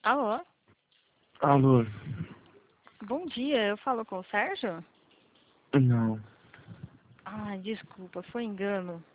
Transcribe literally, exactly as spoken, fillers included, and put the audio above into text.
Alô? Alô? Bom dia, eu falo com o Sérgio? Não. Ai, desculpa, foi engano.